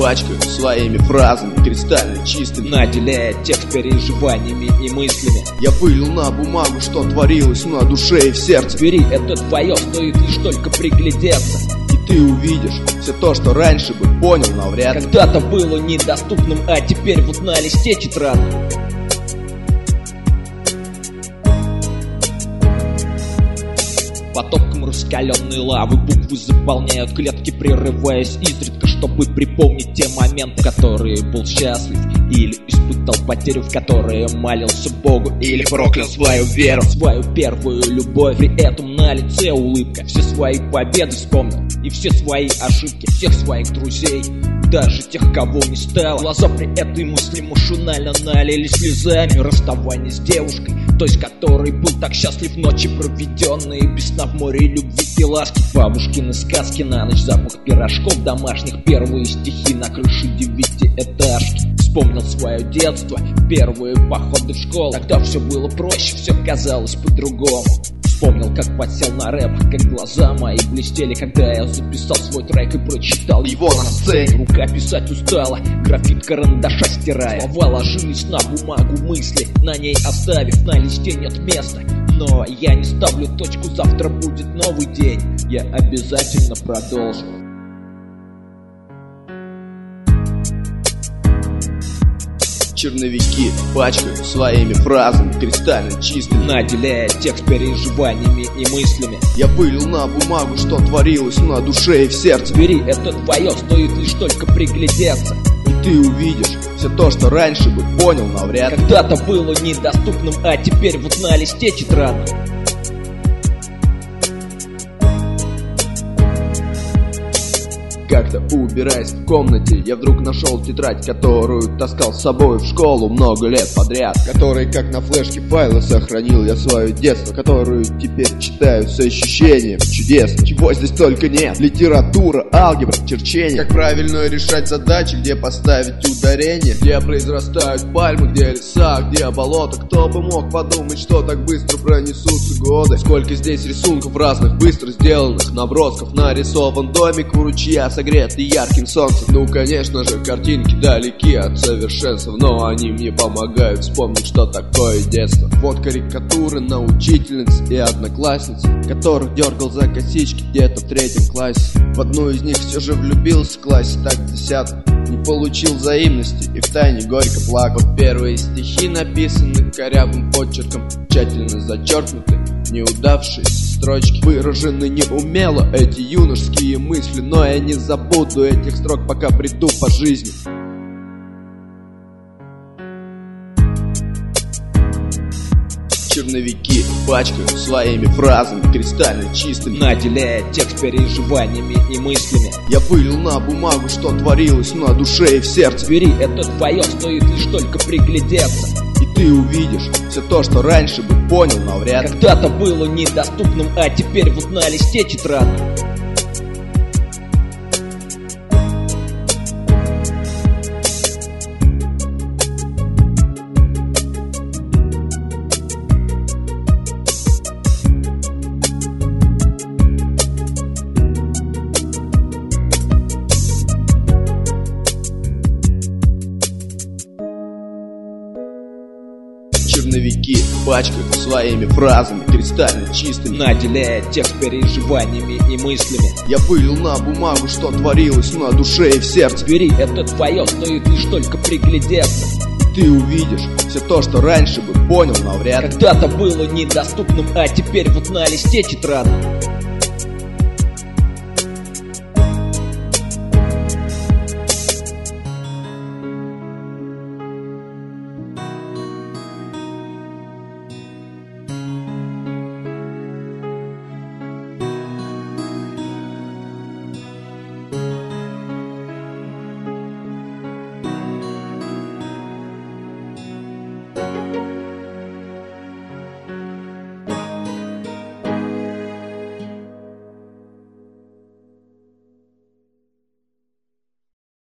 пачкаю своими фразами, кристально чистыми, наделяя текст переживаниями и мыслями. Я вылил на бумагу, что творилось на душе и в сердце. Бери, это твое, стоит лишь только приглядеться, и ты увидишь все то, что раньше бы понял навряд ли. Когда-то было недоступным, а теперь вот на листе тетрадном. Потоком раскаленной лавы буквы заполняют клетки, прерываясь изредка, чтобы припомнить те моменты, в которые был счастлив или испытал потерю, в которые молился Богу или проклял свою веру, свою первую любовь. При этом на лице улыбка, все свои победы вспомнил и все свои ошибки, всех своих друзей, даже тех, кого не стало. Глаза при этой мысли машинально налились слезами. Расставание с девушкой, той, с которой был так счастлив, ночи проведенные без сна в море любви и ласки. Бабушкины сказки на ночь, запах пирожков домашних, первые стихи на крыше 9-этажки. Вспомнил свое детство, первые походы в школу. Тогда все было проще, все казалось по-другому. Вспомнил, как подсел на рэп, как глаза мои блестели, когда я записал свой трек и прочитал его на сцене. Рука писать устала, графит карандаша стирая. Слова ложились на бумагу, мысли на ней оставив, на листе нет места. Но я не ставлю точку, завтра будет новый день, я обязательно продолжу. Черновики пачкаю своими фразами, кристально чистыми, наделяя текст переживаниями и мыслями. Я вылил на бумагу, что творилось на душе и в сердце. Бери, это твое, стоит лишь только приглядеться, и ты увидишь все то, что раньше бы понял навряд ли. Когда-то было недоступным, а теперь вот на листе тетрадном. Как-то убираясь в комнате, я вдруг нашел тетрадь, которую таскал с собой в школу много лет подряд, которой как на флешке файлы сохранил я свое детство, которую теперь читаю с ощущением чудесно. Чего здесь только нет: литература, алгебра, черчение, как правильно решать задачи, где поставить ударение, где произрастают пальмы, где леса, где болото. Кто бы мог подумать, что так быстро пронесутся годы. Сколько здесь рисунков разных, быстро сделанных набросков. Нарисован домик у ручья, согретый ярким солнцем. Ну, конечно же, картинки далеки от совершенства, но они мне помогают вспомнить, что такое детство. Вот карикатуры на учительниц и одноклассниц, которых дергал за косички где-то в 3 классе. В одну из них все же влюбился в классе, так в 10 не получил взаимности и втайне горько плакал. Первые стихи написаны корявым почерком, тщательно зачеркнуты неудавшиеся строчки, выражены неумело эти юношеские мысли, но я не забуду этих строк, пока приду по жизни. Черновики пачкаю своими фразами, кристально чистыми, наделяя текст переживаниями и мыслями. Я вылил на бумагу, что творилось на душе и в сердце. Бери, это твое, стоит лишь только приглядеться, и ты увидишь все то, что раньше бы понял навряд ли. Когда-то было недоступным, а теперь вот на листе тетрадном. Черновики пачкаю своими фразами, кристально чистыми, наделяя текст переживаниями и мыслями. Я вылил на бумагу, что творилось на душе и в сердце. Бери, это твое, стоит лишь только приглядеться, и ты увидишь все то, что раньше бы понял навряд ли. Когда-то было недоступным, а теперь вот на листе тетрадном.